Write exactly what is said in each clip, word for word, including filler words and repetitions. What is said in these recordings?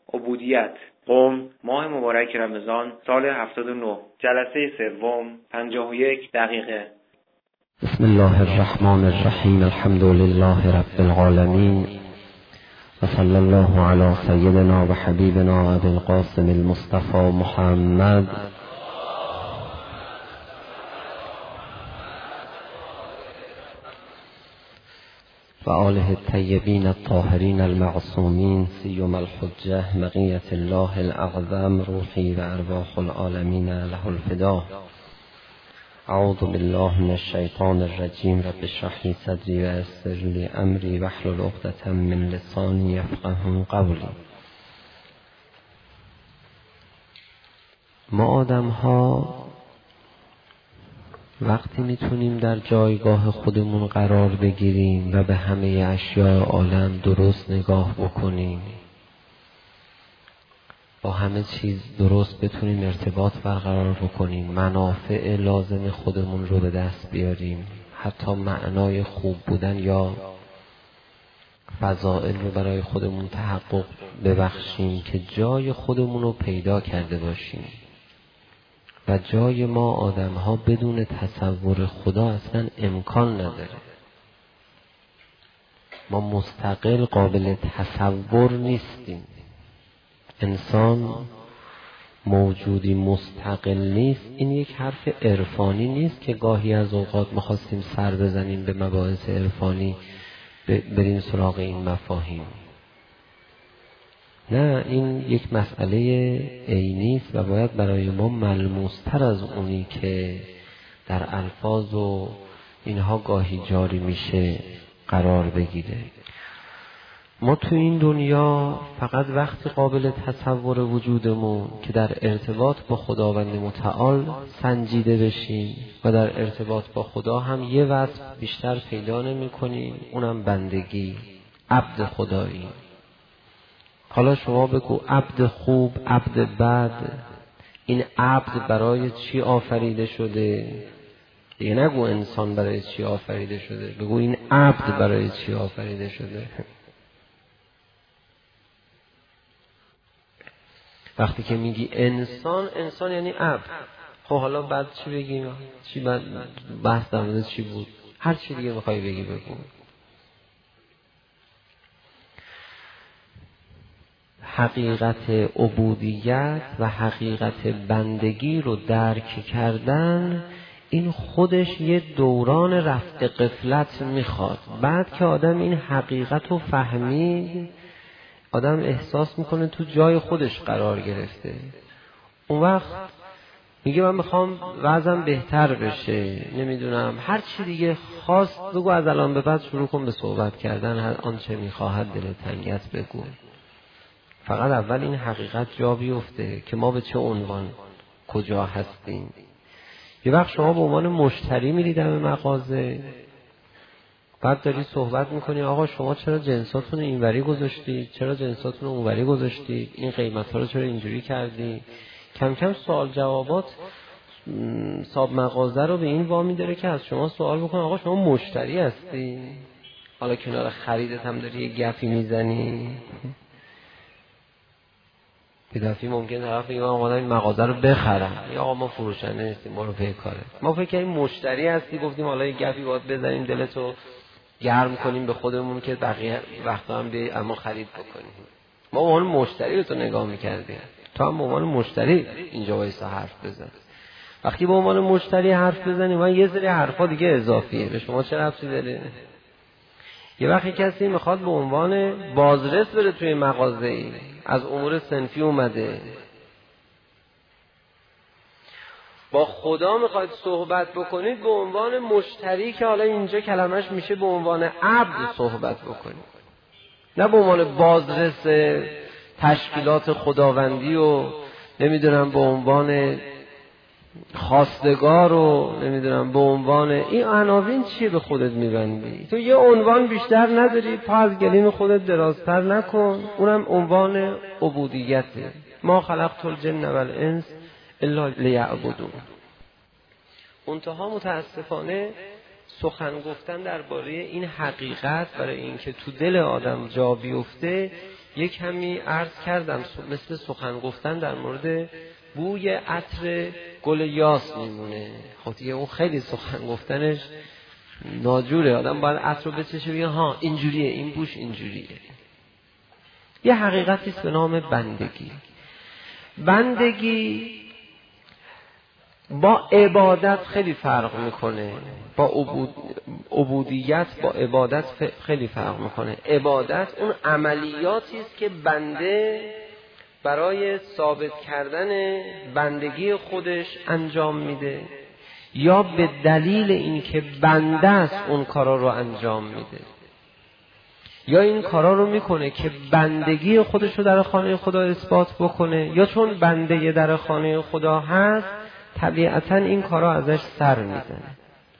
عبودیت. قم، ماه مبارک رمضان، سال هفتاد و نه، جلسه سوم، پنجاه و یک دقیقه. بسم الله الرحمن الرحیم. الحمد لله رب العالمین و صلی الله علی سیدنا و حبیبنا ابی القاسم المصطفى محمد و آله الطیبین الطاهرین المعصومین، سیما الحجة مقیة الله الاعظم، روحی و ارواح العالمین له الفدا. اعوذ بالله من الشیطان الرجیم. رب اشرح لی صدری و یسر لی امری واحلل عقدة من لسانی یفقهوا قولی. ما آدم ها وقتی میتونیم در جایگاه خودمون قرار بگیریم و به همه اشیاء عالم درست نگاه بکنیم، با همه چیز درست بتونیم ارتباط برقرار بکنیم، منافع لازم خودمون رو به دست بیاریم، حتی معنای خوب بودن یا فضائل رو برای خودمون تحقق ببخشیم که جای خودمون رو پیدا کرده باشیم. و جای ما آدم ها بدون تصور خدا اصلا امکان نداره. ما مستقل قابل تصور نیستیم. انسان موجودی مستقل نیست. این یک حرف عرفانی نیست که گاهی از اوقات می‌خواستیم سر بزنیم به مباحث عرفانی بریم سراغ این مفاهیم. نه، این یک مسئله عینی است و باید برای ما ملموس‌تر از اونی که در الفاظ و اینها گاهی جاری میشه قرار بگیره. ما تو این دنیا فقط وقتی قابل تصور وجودمون که در ارتباط با خداوند متعال سنجیده بشیم و در ارتباط با خدا هم یه وصف بیشتر پیدا نمی کنیم، اونم بندگی، عبد خدایی. حالا شما بگو عبد خوب، عبد بد، این عبد برای چی آفریده شده؟ دیگه نگو انسان برای چی آفریده شده، بگو این عبد برای چی آفریده شده. وقتی که میگی انسان، انسان یعنی عبد. خب حالا بعد چی بگیم؟ چی بعد بحث در مورد چی بود؟ هر چی دیگه میخوای بگی بگو. حقیقت عبودیت و حقیقت بندگی رو درک کردن، این خودش یه دوران رفت غفلت میخواد. بعد که آدم این حقیقت رو فهمید، آدم احساس میکنه تو جای خودش قرار گرفته. اون وقت میگه من میخوام وضعم بهتر بشه، نمیدونم هر چی دیگه خواست بگو، از الان به بعد شروع کن به صحبت کردن، هر آنچه میخواهد دل تنگت بگو. فقط اول این حقیقت جا بیفته که ما به چه عنوان کجا هستیم. یه وقت شما به عنوان مشتری میری در مغازه، بعد داری صحبت میکنی آقا شما چرا جنساتون اینوری گذاشتید، چرا جنساتون اونوری گذاشتید، این قیمت ها رو چرا اینجوری کردی. کم کم سوال جوابات صاحب مغازه رو به این وامی داره که از شما سوال بکنه آقا شما مشتری هستی؟ حالا کنار خریدت هم داری یه گپی میزنی. یه دفعه ممکن طرف بگه من آقا این مغازه رو بخرم، یا آقا ما فروشنده نیستیم، ما رو پی کاره. ما فکر کنیم مشتری هستی، گفتیم حالا یه گپی باید بزنیم دلتو گرم کنیم به خودمون که بقیه وقتا هم بیایی اما خرید بکنیم. ما به عنوان مشتری به تو نگاه میکردیم، تو هم به عنوان مشتری اینجا وایسا حرف بزن. وقتی به عنوان مشتری حرف بزنی من یه سری حرفا دیگه اضافیه، به شما چه ربطی داره؟ یه وقتی کسی میخواد به عنوان بازرس بره توی مغازه‌ای، از امور صنفی اومده، با خدا میخواید صحبت بکنید به عنوان مشتری که حالا اینجا کلمش میشه به عنوان عبد صحبت بکنید، نه به عنوان بازرس تشکیلات خداوندی و نمیدونم به عنوان خواستگار و نمیدونم به عنوان این عناوین چیه به خودت میبندی؟ تو یه عنوان بیشتر نداری، پا از گلیم خودت درازتر نکن، اونم عنوان عبودیته. ما خلقت الجن والانس الا لیعبدون. منتها متاسفانه سخن گفتن درباره این حقیقت برای اینکه تو دل آدم جا بیفته یک کمی عرض کردم مثل سخن گفتن در مورد بوی عطر گل یاس میمونه. خب دیگه اون خیلی سخن گفتنش ناجوره، آدم باید عطر رو بچشه بگه ها اینجوریه، این بوش اینجوریه. یه حقیقتی است به نام بندگی. بندگی با عبادت خیلی فرق میکنه، با عبود... عبودیت با عبادت خیلی فرق میکنه. عبادت اون عملیاتی است که بنده برای ثابت کردن بندگی خودش انجام میده یا به دلیل اینکه بنده است اون کارا رو انجام میده، یا این کارا رو میکنه که بندگی خودش رو در خانه خدا اثبات بکنه، یا چون بنده در خانه خدا هست طبیعتاً این کارا ازش سر میزنه.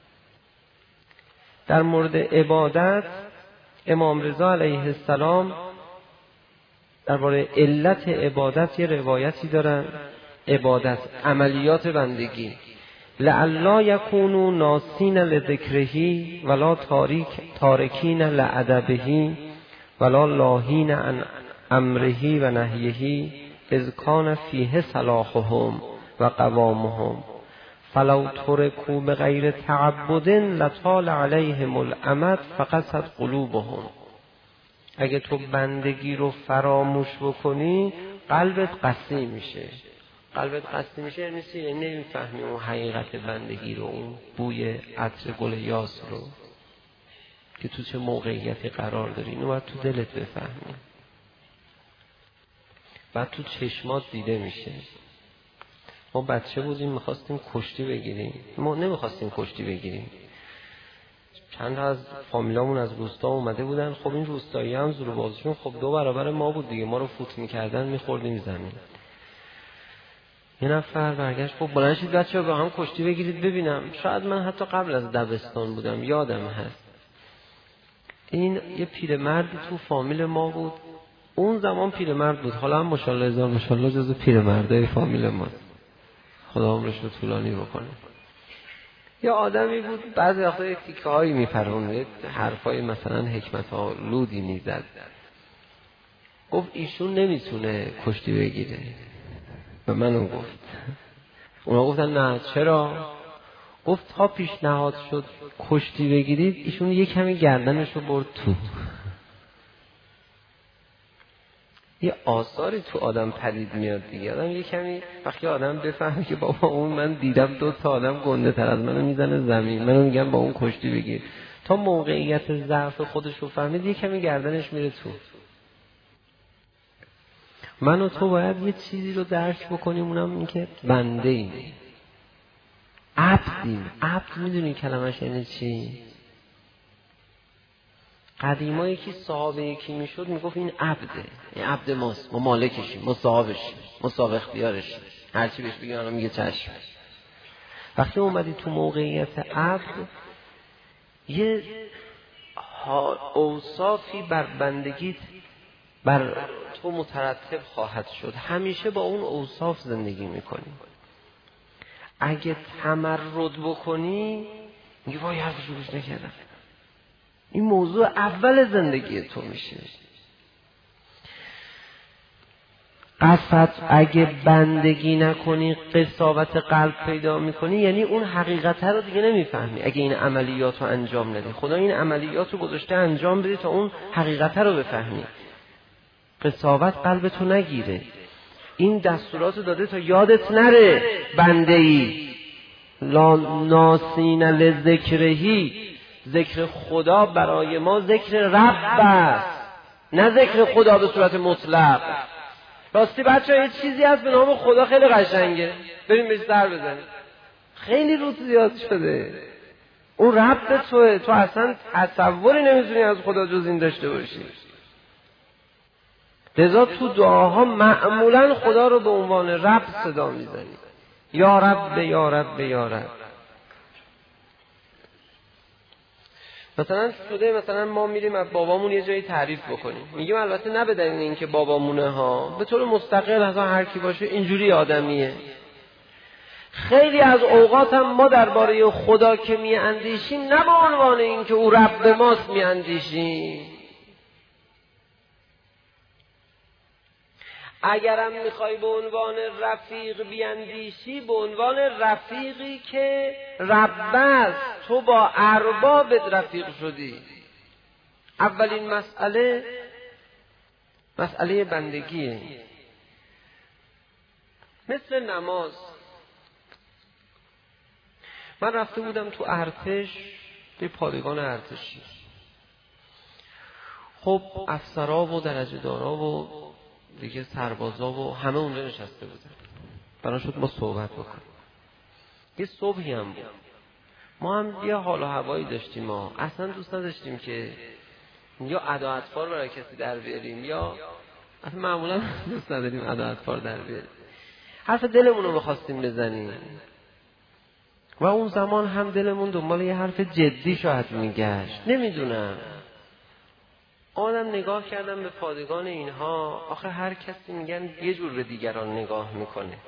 در مورد عبادت امام رضا علیه السلام درباره علت عبادت یه روایتی دارن. عبادت عملیات بندگی، لعلا یکونوا ناسین لذکره ولا تاریک تارکین لادبه ولا لاهین عن امره و نهیه اذ کان فیه صلاحهم و قوامهم فلو ترکوا بغیر تعبد لطال علیهم الامد فقست قلوبهم. اگه تو بندگی رو فراموش بکنی قلبت قسی میشه. قلبت قسی میشه یعنی چی؟ یعنی نمیفهمی اون حقیقت بندگی رو، اون بوی عطر گل یاس رو که تو چه موقعیتی قرار داری، اینو باید تو دلت بفهمی، بعد تو چشمات دیده میشه. ما بچه بودیم میخواستیم کشتی بگیریم، ما نمیخواستیم کشتی بگیریم، چند تا از فامیلامون از روستا اومده بودن. خب این روستایی هم زور بازشون خب دو برابر ما بود دیگه، ما رو فوت میکردن میخوردیم زمین. یه نفر برگشت خب بلند شید بچه‌ها با هم کشتی بگیرید ببینم. شاید من حتی قبل از دبستان بودم، یادم هست. این یه پیرمردی تو فامیل ما بود، اون زمان پیرمرد بود، حالا هم ماشاءالله هزار ماشاءالله جزو پیرمردای فامیل ما، خدا عمرش رو طولانی بکنه. یا آدمی بود بعضی وقتا یک تیکه هایی میپرونه، حرفای مثلا حکمت آلودی میزد. گفت ایشون نمیتونه کشتی بگیره. و منو گفت، اونا گفتن نه چرا؟ گفت تا پیشنهاد شد کشتی بگیرید ایشون یک کمی گردنش رو برد تو. یه آثاری تو آدم پدید میاد دیگه. آدم یه کمی وقتی آدم بفهمه که بابا اون من دیدم دو تا آدم گنده تر از منو میزنه زمین، منو میگم با اون کشتی بگیر، تا موقعیت ضعف خودش رو فهمید یه کمی گردنش میره تو. من و تو باید یه چیزی رو درک بکنیم، اونم این که بنده ایم، عبدیم. عبد میدونی کلمش یعنی چی؟ قدیما یکی صاحب یکی میشد میگفت این عبده، این عبد ماست، ما مالکشیم، ما صاحبشیم، ما صاحب اختیارشیم، هرچی بهش بگیم الان میگه چشم. وقتی اومدی تو موقعیت عبد یه اوصافی بر بندگیت بر تو مترتب خواهد شد، همیشه با اون اوصاف زندگی میکنی. اگه تمرد بکنی میگه وای حرفشو گوش نکردم. این موضوع اول زندگی تو میشه. قصد اگه بندگی نکنی قساوت قلب پیدا میکنی، یعنی اون حقیقت رو دیگه نمیفهمی. اگه این عملیات رو انجام ندی، خدا این عملیات رو گذاشته انجام بدی تا اون حقیقت رو بفهمی. قساوت قلبتو نگیره، این دستورات داده تا یادت نره بنده ای لا ناسین لذکرهی. ذکر خدا برای ما ذکر رب است، نه ذکر خدا به صورت مطلق. راستی بچه ها یه چیزی هست به نام خدا خیلی قشنگه، بریم بهش سر بزنیم. خیلی روت زیاد شده، اون رب توه، تو اصلا تصوری نمیتونی از خدا جز این داشته باشی. لذا تو دعاها معمولا خدا رو به عنوان رب صدا میزنی، یا رب یا رب یا رب. مثلا شده مثلا ما میریم از بابامون یه جایی تعریف بکنیم، میگیم البته نه به دلیل اینکه بابامونه ها، به طور مستقل اصلا هر کی باشه اینجوری آدمیه. خیلی از اوقات هم ما درباره خدا که میاندیشیم نه به عنوان اینکه او رب ماست میاندیشیم، اگرم میخوای به عنوان رفیق بیاندیشی، به عنوان رفیقی که رب است، تو با اربابت رفیق شدی. اولین مسئله مسئله بندگیه. مثل نماز. من رفته بودم تو ارتش، به پادگان ارتشی. خب افسرها و درجه دارا و دیگه سربازا و همه اونجا نشسته بودن. بنا شد ما صحبت بکنیم. یه صبحی هم بود. ما هم یه حال و هوایی داشتیم. ما اصلا دوست نداشتیم که یا ادا اطفال برای کسی در بیاریم، یا اصلا معمولا دوست نداریم ادا اطفال در بیاریم. حرف دلمون رو بخواستیم بزنیم و اون زمان هم دلمون دنبال یه حرف جدی شاید میگشت. نمیدونم. آدم نگاه کردم به پادگان اینها. آخه هر کسی میگن یه جور به دیگران نگاه میکنه.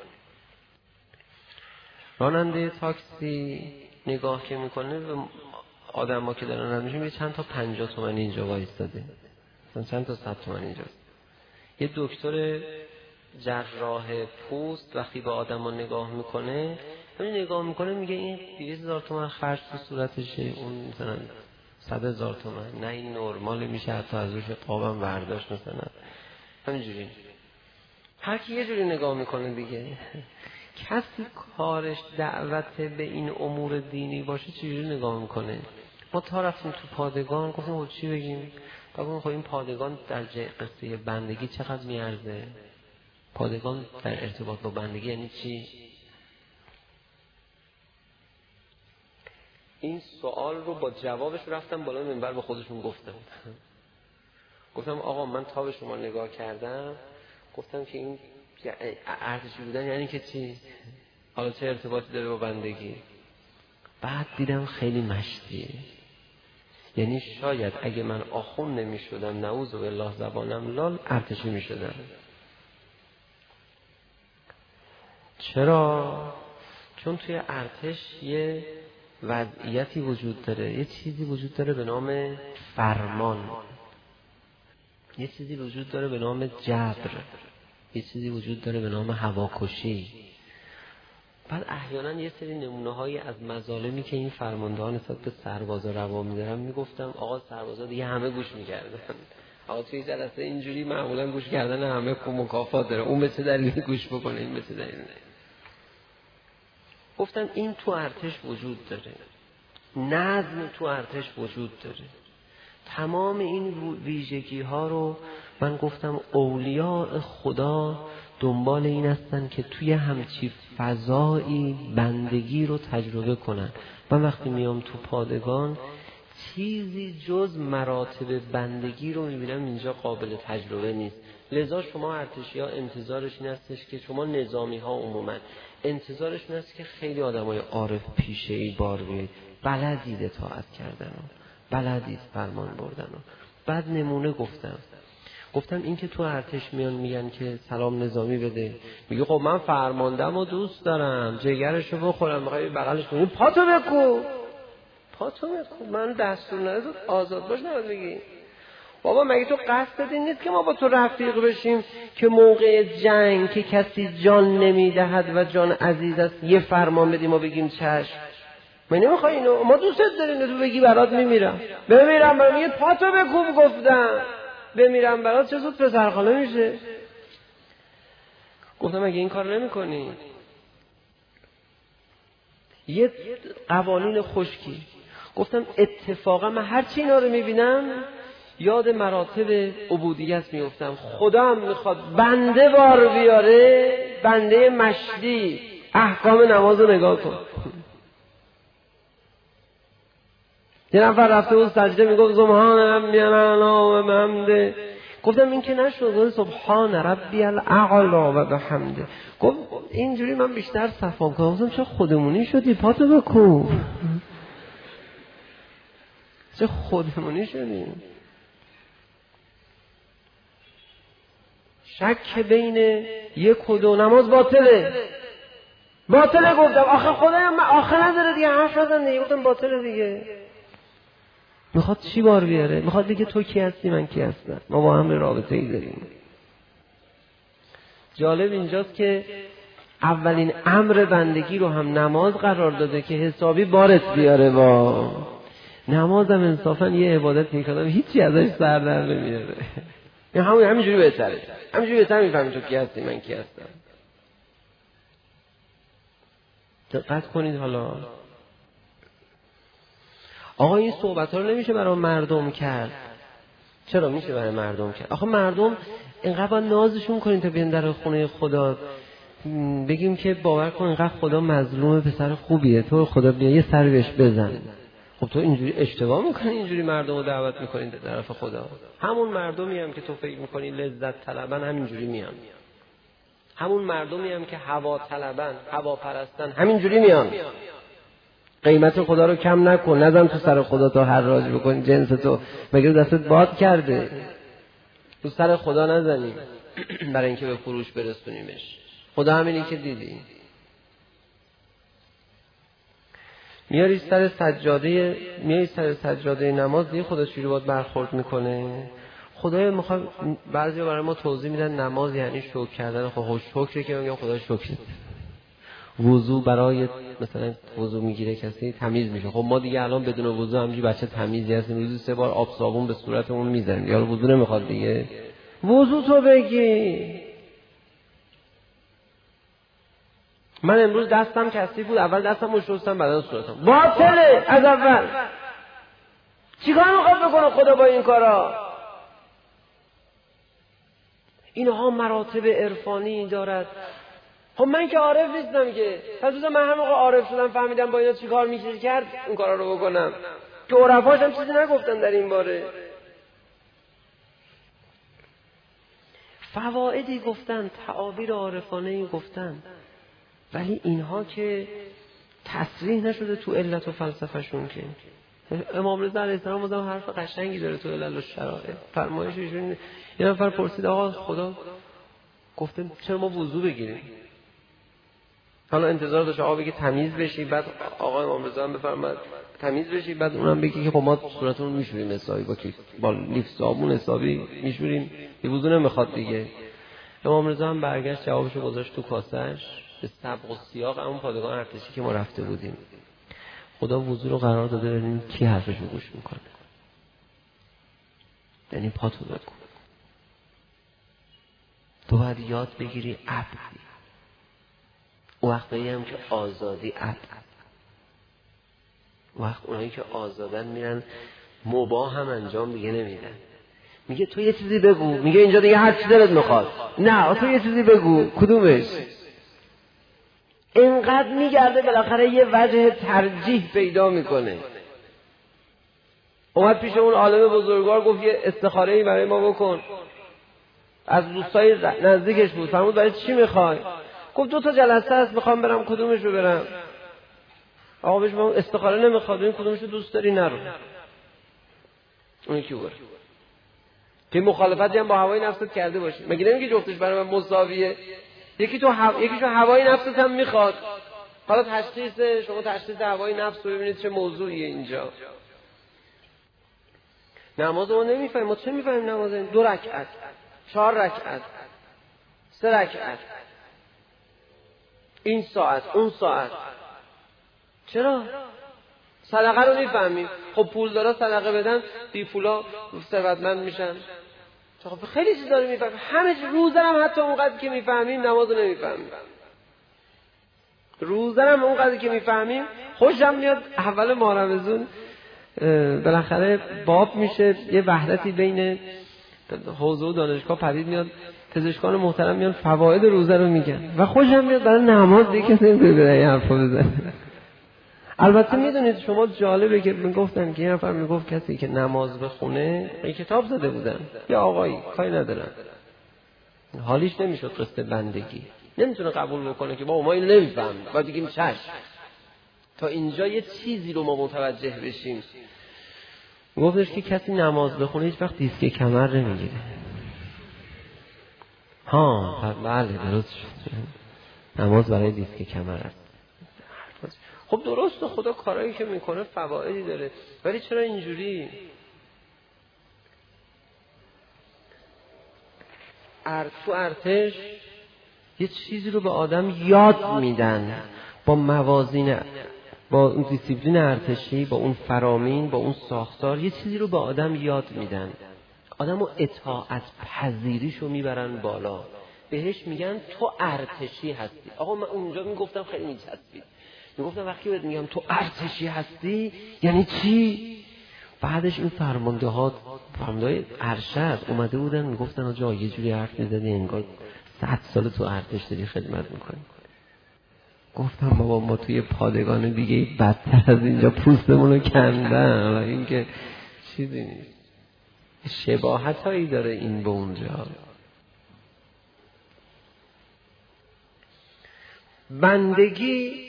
راننده تاکسی نگاه که میکنه به آدم ها که دارن رد میشن، یه چند تا پنجاه تومن اینجا وایستاده، چند تا صد تومن اینجاست. یه دکتر جراح پوست وقتی به آدم ها نگاه میکنه، همین نگاه میکنه میگه این دویست هزار تومن خرج تو صورتشه، اون مثلا صد هزار تومن، نه این نرمال میشه، حتی از روش قابم برداشت مثلا. همینجوری هر کی یه جوری نگاه میکنه دیگه. کسی کارش دعوت به این امور دینی باشه چجوری نگاه میکنه؟ ما تا رفتیم تو پادگان گفتیم چی بگیم؟ بگیم خب این پادگان در قصه بندگی چقدر میارزه؟ پادگان در ارتباط با بندگی یعنی چی؟ این سوال رو با جوابش رفتم بالا منبر به خودشون گفتم. گفتم آقا من تا به شما نگاه کردم، گفتم که این ارتشی بودن یعنی که چی؟ حالا چه ارتباطی داره با بندگی؟ بعد دیدم خیلی مشتیه. یعنی شاید اگه من آخوند نمی شدم، نعوذ بالله زبانم لال، ارتشی می شدم. چرا؟ چون توی ارتش یه وضعیتی وجود داره، یه چیزی وجود داره به نام فرمان، یه چیزی وجود داره به نام جبر، یه چیزی وجود داره به نام هواکشی. بعد احیانا یه سری نمونه هایی از مظالمی که این فرماندهان نسبت به سربازا روا می‌دارن میگفتم آقا سربازا دیگه همه گوش می‌کردن. آقا توی جلسه اینجوری معمولا گوش کردن همه کو مکافات داره، اون به چه دلیلی گوش بکنه، این به چه دلیلی. گفتم این تو ارتش وجود داره، نظم تو ارتش وجود داره. تمام این ویژگی ها رو من گفتم اولیاء خدا دنبال این هستن که توی همچی فضایی بندگی رو تجربه کنن. من وقتی میام تو پادگان چیزی جز مراتب بندگی رو میبینم اینجا قابل تجربه نیست. لذا شما ارتشی ها انتظارش این هستش که شما نظامی ها عموما انتظارش این هست که خیلی آدمای عارف پیشه ای بار بیایید، بلدید اطاعت کردن و بلدید فرمان بردن و. بعد نمونه گفتم گفتم این که تو ارتش میان میگن که سلام نظامی بده، میگه خب من فرماندم و دوست دارم جگرشو بخورم، میخوای بغلش کنی پاتو بکو پاتو بکو، من دستور نداد آزاد باش نباید بگی. بابا مگه تو قصدت این نیست که ما با تو رفیق بشیم که موقع جنگ که کسی جان نمیدهد و جان عزیز است یه فرمان بدیم و بگیم چشم؟ من نمیخوای اینو، ما دوستت داریم، تو بگی برات میمیرم، بمیرم برام، میگه پاتو بکوب، گفتم بمیرم برات، چه زود پسرخاله میشه. گفتم اگه این کار نمی کنی یه قوانین خشکی. گفتم اتفاقا من هرچی اینا رو میبینم یاد مراتب عبودیت میفتم. خدا هم میخواد بنده بار بیاره، بنده مشتی، احکام نماز رو نگاه کن. یه نفر رفته بود سجده میگفت سبحان ربی الاعلی و بحمده. گفتم این که نشد، گفت سبحان ربی الاعلی و بحمده. گفت اینجوری من بیشتر صفا کنم. گفتم چه خودمونی شدی، پاتو بکو، چه خودمونی شدی. شک بین یک و دو، نماز باطله باطله. گفتم آخه خدایا من آخه نداره دیگه، حرف نزن دیگه. گفتم باطله دیگه. میخواد چی بار بیاره؟ میخواد دیگه تو کی هستی من کی هستم، ما با هم رابطه ای داریم. جالب اینجاست که اولین امر بندگی رو هم نماز قرار داده که حسابی بارت بیاره. با نمازم انصافا یه عبادت میکنم هیچی ازش سر در نمیاره. همون همینجوری بهتره، همینجوری بهتر میفهمی تو کی هستی من کی هستم. دقت کنید. حالا آقا این صحبت ها رو نمیشه برای مردم کرد. چرا میشه برای مردم کرد؟ آخه مردم اینقدر نازشون کنین تا بیان در خونه خدا، بگیم که باور کن اینقدر خدا مظلوم پسر خوبیه، تو خدا بیا یه سر بهش بزن. خب تو اینجوری اشتباه میکنی، اینجوری مردم رو دعوت میکنین در طرف خدا. همون مردمی هم که تو فکر میکنی لذت طلبن همینجوری میان، همون مردمی هم که هوا طلبن، هوا پرستن همینجوری میان. قیمت خدا رو کم نکن، نزن تو سر خدا تا حراج بکن جنس تو، مگه دستت باد کرده؟ تو سر خدا نزنیم برای اینکه به فروش برسونیمش. خدا همینی که دیدی. میاری سر سجاده، میاری سر سجاده نماز، دیگه خدا چجوری باید برخورد میکنه؟ خدای میخواد، بعضیا برای ما توضیح میدن نماز یعنی شکر کردن. خب شکر که میگم خدا شکر. وضو برای مثلا وضو میگیره کسی تمیز میشه. خب ما دیگه الان بدون وضو همینجوری بچه تمیزی هستیم، روزی سه بار آب صابون به صورتمون میزنیم، یا وضو نمیخواد دیگه. وضو تو بگی. من امروز دستم کثیف بود، اول دستم رو شستم بعدا صورتم. باطله از اول. چیکار میخواد بکنه خدا با این کارا؟ اینها مراتب عرفانی دارد. خب من که عارف نیستم که، پس روزا من هم موقع عارف شدم فهمیدم با اینا چیکار میشه کرد اون کارا رو بکنم که عرفاش هم چیزی نگفتن در این باره. فوائدی گفتن، تعابیر عارفانه‌ای گفتن، ولی اینها که تصریح نشده تو علت و فلسفه‌شون. که امام رضا علیه السلام بازم حرف قشنگی داره تو علل و شرایع. فرمایش ایشون، یه نفر پرسید آقا خدا گفته چرا ما وضو بگیریم؟ حالا انتظار داشت آقا بگه تمیز بشی، بعد آقا امام رضا هم بفرماد تمیز بشی، بعد اونم بگه که خب ما صورتمون میشوریم حسابی با کی با لیف صابون حسابی میشوریم، یه وضو نمیخواد دیگه. امام رضا هم برگشت جوابشو گذاشت تو کاسه‌اش به سبق و سیاق همون پادگان ارتشی که ما رفته بودیم. خدا وضو رو قرار داده ببینیم کی حرفشو گوش میکنه. یعنی پاتو بگو. تو باید یاد بگیری عبدی. وقتی هم که آزادی عبد. وقت اونایی که آزادن میرن مباح هم انجام دیگه نمیدن. میگه تو یه چیزی بگو، میگه اینجا دیگه هر چی دلت میخواد. نه تو یه چیزی بگو، کدومش؟ اینقدر میگرده بالاخره یه وجه ترجیح پیدا میکنه. اومد پیش اون عالم بزرگوار گفت یه استخاره‌ای برای ما بکن. از دوستای نزدیکش بود. فرمود برای چی میخوای؟ گفت دو تا جلسه هست میخوام برم، کدومش رو برم؟ آقا بهش من استخاره نمیخواد، این کدومش رو دوست داری نرو. اون یکی بره که مخالفتی هم با هوای نفست کرده باشی. مگه نمیگه جفتش برای من مساویه؟ یکی تو هوا... یکیشو هوای نفست هم میخواد. حالا تشخیص شما تشخیص هوای نفس رو ببینید چه موضوعیه اینجا. نماز ما نمیفهمیم. ما چه میفهمیم نماز؟ دو رکعت، چهار رکعت، سه رکعت، این ساعت، اون ساعت. چرا؟ صدقه رو میفهمیم. خب پول دارا صدقه بدن، بی پولا ثروتمند میشن. خب خیلی چیزا رو میفهمیم. همه روزم حتی اونقدر که میفهمیم نماز رو نمیفهمیم. روزم اونقدر که میفهمیم خوشم میاد. اول ماه رمضان بالاخره باب میشه، یه وحدتی بین حوزه و دانشگاه پدید میاد، پزشکان محترم میان فواید روزه رو میگن و خوشم میاد. برای نماز دیگه کسی نمی‌دونه این حرفو بزنه. البته میدونید شما جالبه که میگفتن که یه نفر میگفت کسی که نماز بخونه، این کتاب زده بودن یا آقایی کاری ندارن، حالیش نمیشد قصه بندگی، نمیتونه قبول بکنه که با ما این نمیفهمیم، بعد بگیم چش. تا اینجا یه چیزی رو ما متوجه بشیم. گفتش که کسی نماز بخونه هیچ وقت دیسک کمر نمیگیره. ها بله درست شد، نماز برای دیسک کمر است. خب درسته، خدا کارایی که میکنه فوایدی داره، ولی چرا اینجوری؟ ارتش ارتش یه چیزی رو به آدم یاد میدن با موازین، با اون دیسیپلین ارتشی، با اون فرامین، با اون ساختار، یه چیزی رو به آدم یاد میدن. آدمو اطاعت پذیریشو میبرن بالا، بهش میگن تو ارتشی هستی. آقا من اونجا میگفتم خیلی میچسبید، میگفتم وقتی بهت میگم تو ارتشی هستی یعنی چی؟ بعدش این فرمانده ها، فرمانده های ارشد اومده بودن میگفتن آجا یه جوری حرف میزدی انگار صد سال تو ارتش داری خدمت میکنی. گفتم بابا ما توی پادگان دیگه بدتر از اینجا پوستمونو کندن، این که چیزی نیست. شباهت هایی داره این به اونجا. بندگی،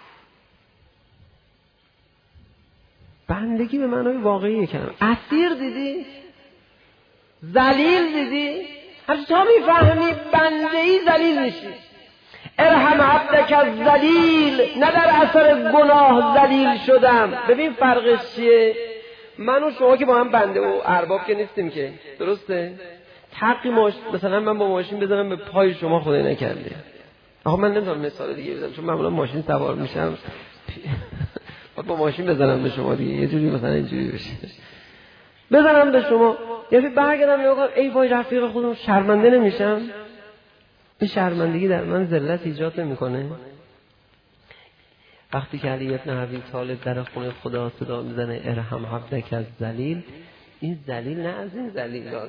بندگی به معنای واقعی کلمه. اسیر دیدی؟ ذلیل دیدی؟ هر تا میفهمی بندهی ذلیل میشی. ارحم عبدک از ذلیل، نه در اثر گناه ذلیل شدم. ببین فرقش چیه؟ من و شما که با هم بنده و ارباب که نیستیم که، درسته؟ حقی ماش... مثلا من با ماشین بزنم به پای شما خدای نکرده. آقا من نمیدونم مثال دیگه بزنم چون معمولا ماشین سوار میشم با ماشین بزنم به شما دیگه، یه جوری مثلا اینجوری بشه بزنم به شما، یعنی برگردم میگم ای وای رفیق خودم شرمنده نمیشم؟ این شرمندگی در من ذلت ایجاد نمیکنه؟ وقتی که علی ابن ابی طالب در خونه خدا صدا میزنه ارحم عبدک از ذلیل، این ذلیل نه از این ذلیلات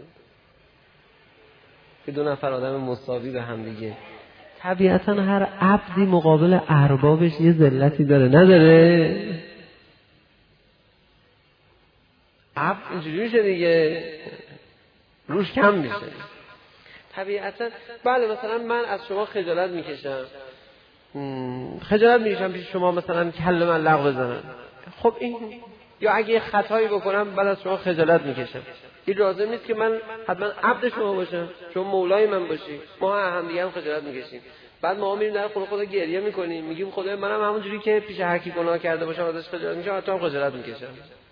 که دو نفر آدم مساوی به هم دیگه. طبیعتا هر عبدی مقابل اربابش یه ذلتی داره، نداره؟ عبد اینجوری میشه دیگه، روش کم میشه طبیعتا. بله مثلا من از شما خجالت میکشم، خجالت میکشم پیش شما مثلا کله من لغو بزنم، خب این یا اگه خطایی بکنم بعد از شما خجالت میکشم، این لازم نیست که من حتما عبد شما باشم، شما مولای من باشی. ما هم دیگه هم خجالت میکشیم، بعد ما میریم در خونه خدا گریه میکنیم، میگیم خدای منم همونجوری که پیش هر کی گناه کرده باشم ازش خجالت میکشم، حتی هم خجالت میکشم.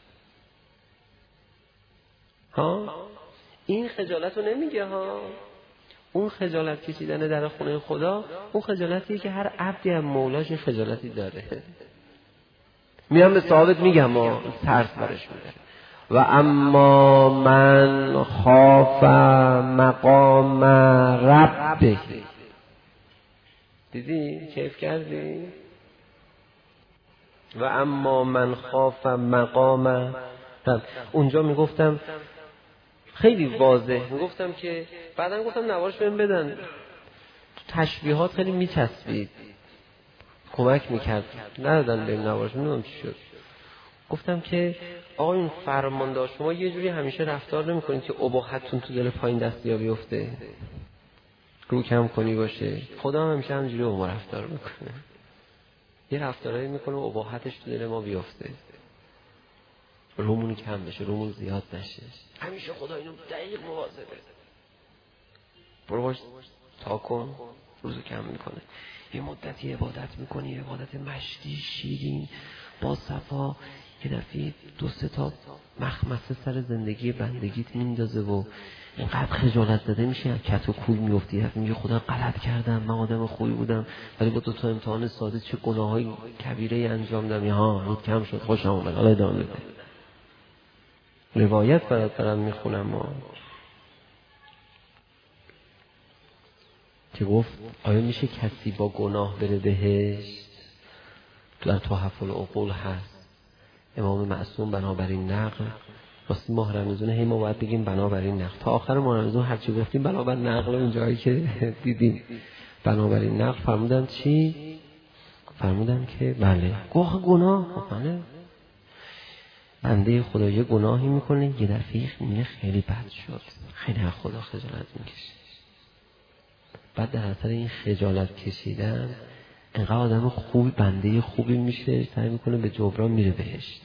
ها این خجالت رو نمیگه ها. اون خجالت کشیدن در خونه خدا اون خجالتیه که هر عبدی هم مولاش خجالتی داره. میام به ثابت میگم ما ترس برش میده. و اما من خاف مقام ربه، دیدی کیف کردی؟ و اما من خاف مقام رب. اونجا میگفتم خیلی واضح میگفتم که بعدم گفتم نوارش بهم بدن، تشبیهات خیلی میچسبید کمک میکرد، ندادن بهم نوارش، نمیدونم چی شد. گفتم که آقا این فرماندار شما یه جوری همیشه رفتار نمیکنید که اباحتتون تو دل پایین دستیا بیفته، رو کم کنی باشه. خدا هم همیشه همینجوری با ما رفتار میکنه، یه رفتارایی میکنه اباحتش تو دل ما بیفته، رومون کم بشه، رومون زیاد نشه. همیشه خدا اینو دقیق مواظبه. برو باش تا کن، روزو کم میکنه. یه مدتی عبادت میکنی، عبادت مشتی شیرین با صفا، یه دفعه دو سه تا مخمسه سر زندگی بندگیت میندازه و اینقدر خجالت زده میشه، کت و کول میفتی، حرف میگه خدا غلط کردم، من آدم خوبی بودم ولی با دو تا امتحان ساده چه گناهای کبیره انجام دادم. ها رود کم شد، خوشم اومد. حالا ادامه بده. روایت برات دارم میخونم ما که گفت آیا میشه کسی با گناه بره بهشت؟ در تحف العقول هست. امام معصوم بنابراین نقل، راستی ماه رمضان هی ما باید بگیم بنابراین نقل، تا آخر ماه رمضان هرچی گفتیم بنابر نقل، اون جایی که دیدیم بنابراین نقل فرمودن چی؟ فرمودن که بله گوه گناه، بله بنده خدا یه گناهی میکنه یه دفعه میگه خیلی بد شد، خیلی از خدا خجالت میکشه. بعد در اثر این خجالت کشیدن انقدر آدم خوبی، بنده خوبی میشه، سعی میکنه به جبران میره بهشت.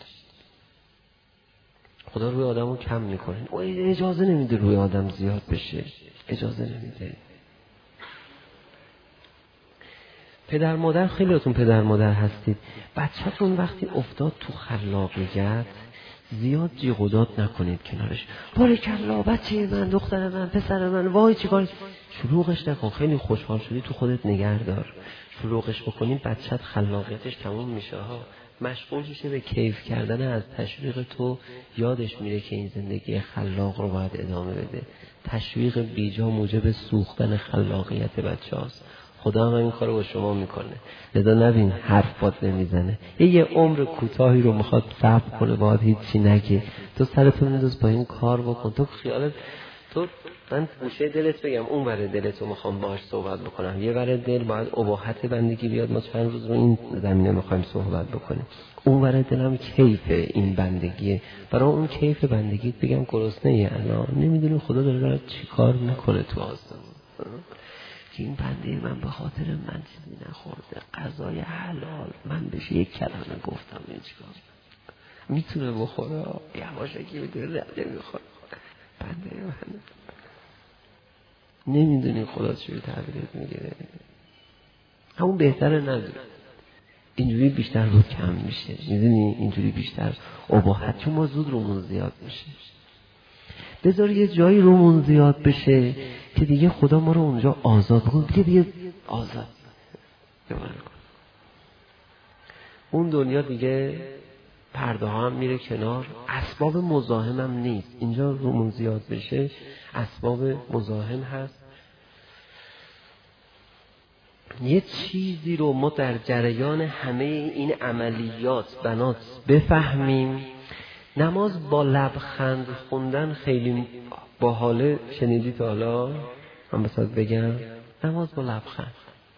خدا روی آدمو کم میکنه، او اجازه نمیده روی آدم زیاد بشه، اجازه نمیده. پدر مادر، خیلیاتون پدر مادر هستید، بچه‌تون وقتی افتاد تو خلاقیت زیاد جیغ و داد نکنید کنارش. باریکلا بچه من، دختر من، پسر من، وای چیکار. شلوغش نکن. خیلی خوشحال شدی تو خودت نگه دار. شلوغش بکنی بچت خلاقیتش تموم میشه ها. مشغول میشه به کیف کردن از تشویق تو، یادش میره که این زندگی خلاق رو باید ادامه بده. تشویق بیجا موجب سوختن خلاقیت بچه‌هاست. خدا هم این کارو با شما میکنه. لذا نبین حرف باد نمیزنه. یه, یه عمر کوتاهی رو میخواد صبر کنه، باید هیچی نگه. تو سرتو مینداز با این کار بکن. تو خیالت تو من گوشه دلت بگم اون ور دلتو میخوام باهاش صحبت بکنم. یه ور دل باید اباحت بندگی بیاد. ما چند روز رو این زمینه میخوایم صحبت بکنیم. اون ور دلم کیف این بندگیه. برای اون کیف بندگیت بگم گرسنه ای الان نمیدونی خدا داره داره چی کار میکنه تو آسمان. که این بنده من به خاطر من چیزی نخورده، غذای حلال من بشه یک کلمه گفتم این چیکار میتونه بخوره. یواشکی میتونه رده میخوره. بنده من نمیدونی خدا چی رو تحویلت میگیره. همون بهتره نداره. اینجوری بیشتر رو کم میشه. میدونی اینجوری بیشتر اباحت، چون ما زود رومون زیاد میشه. بذار یه جایی رومون زیاد بشه که دیگه خدا ما رو اونجا آزاد بکن. دیگه دیگه آزاد اون دنیا دیگه پرده ها هم میره کنار، اسباب مزاحم هم نیست. اینجا رومون زیاد بشه اسباب مزاحم هست. یه چیزی رو ما در جریان همه این عملیات بنات بفهمیم. نماز با لبخند خوندن خیلی باحاله. شنیدی تا حالا؟ من بسات بگم نماز با لبخند.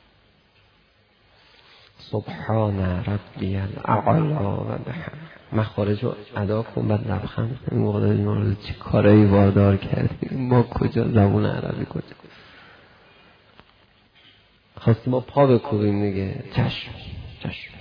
سبحان ربی الاعلی و بحمده. مخارج رو ادا کن بعد لبخند. این موقع داریم ما رو چی کارایی واردار کردیم. ما کجا زبون عربی کجا خواستیم ما پا بکوبیم دیگه. چشم چشم.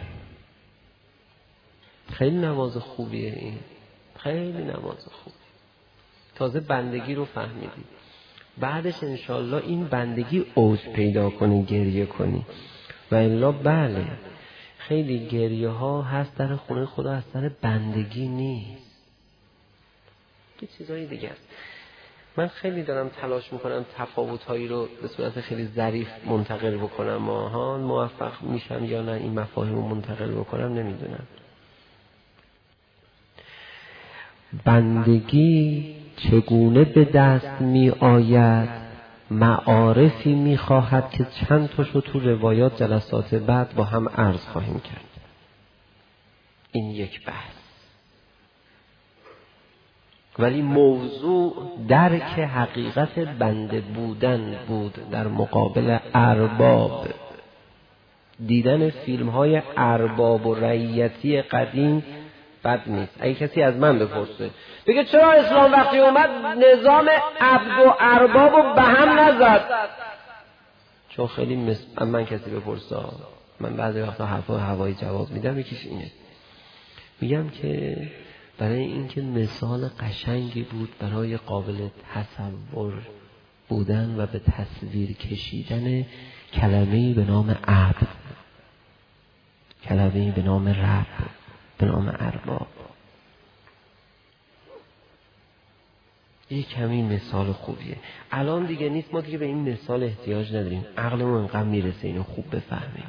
خیلی نماز خوبیه این. خیلی نماز خوب. تازه بندگی رو فهمیدی. بعدش انشالله این بندگی اوج پیدا کنی، گریه کنی. و الا بله خیلی گریه ها هست در خونه خدا از سر بندگی نیست. یه چیزایی دیگه است. من خیلی دارم تلاش میکنم تفاوت هایی رو به صورت خیلی ظریف منتقل بکنم. ماها موفق میشم یا نه این مفاهیم رو منتقل بکنم نمیدونم. بندگی چگونه به دست می آید؟ معارفی می خواهد که چند تاشو تو روایات جلسات بعد با هم عرض خواهیم کرد. این یک بحث. ولی موضوع درک حقیقت بنده بودن بود در مقابل ارباب. دیدن فیلم های ارباب و رعیتی قدیم بد نیست. اگه کسی از من بپرسه بگه چرا اسلام وقتی اومد نظام عبد و ارباب رو به هم نزد؟ چون خیلی مثل من کسی بپرسه، من بعضی وقتا حرفای هوایی جواب میدم. یکیش اینه، میگم که برای اینکه مثال قشنگی بود برای قابل تصور بودن و به تصویر کشیدن کلمه‌ای به نام عبد، کلمه‌ای به نام رب، به نام ارباب. یه کمی مثال خوبیه. الان دیگه نیست، ما دیگه به این مثال احتیاج نداریم. عقلمون انقدر میرسه اینو خوب بفهمیم.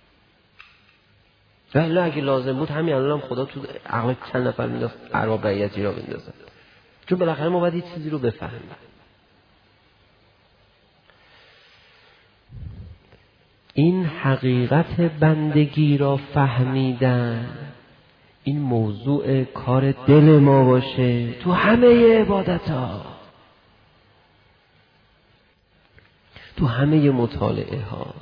ولی اگه لازم بود همین الان هم خدا تو عقل چند نفر مینداخت ارباب رعیتی را بندازه. چون بالاخره ما باید یه چیزی رو بفهمیم. این حقیقت بندگی را فهمیدن این موضوع کار دل ما باشه تو همه عبادت ها، تو همه مطالعه ها.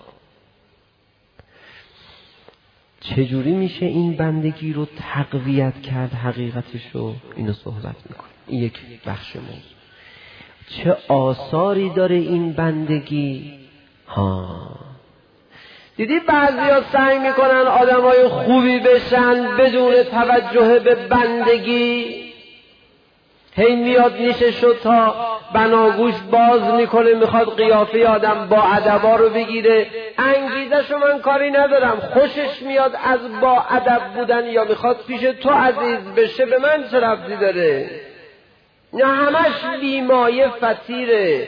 چجوری میشه این بندگی رو تقویت کرد حقیقتش رو؟ اینو صحبت میکنه. این یک بخش موضوع. چه آثاری داره این بندگی؟ ها دیدی بعضیا سعی میکنن آدمای خوبی بشن بدون توجه به بندگی. هی میاد نیششو تا بناگوش باز میکنه، میخواد قیافه آدم با ادبا رو بگیره. انگیزشو من کاری ندارم، خوشش میاد از با ادب بودن یا میخواد پیش تو عزیز بشه، به من چه ربطی داره؟ نه همش بیمایه فتیره.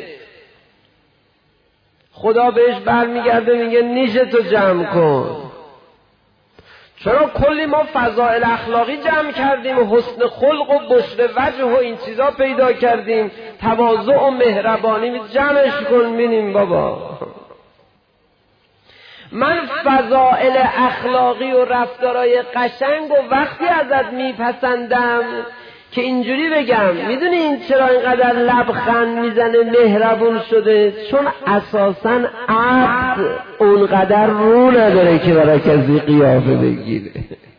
خدا بهش برمیگرده میگه نیش تو جمع کن. چرا کلی ما فضائل اخلاقی جمع کردیم و حسن خلق و بشر وجه و این چیزا پیدا کردیم، تواضع و مهربانی جمعش کن بینیم بابا. من فضائل اخلاقی و رفتارای قشنگ و وقتی ازت میپسندم که اینجوری بگم میدونی این چرا اینقدر لبخند میزنه مهربون شده؟ چون اساساً عبد اونقدر رو نداره که برای کسی قیافه بگیره.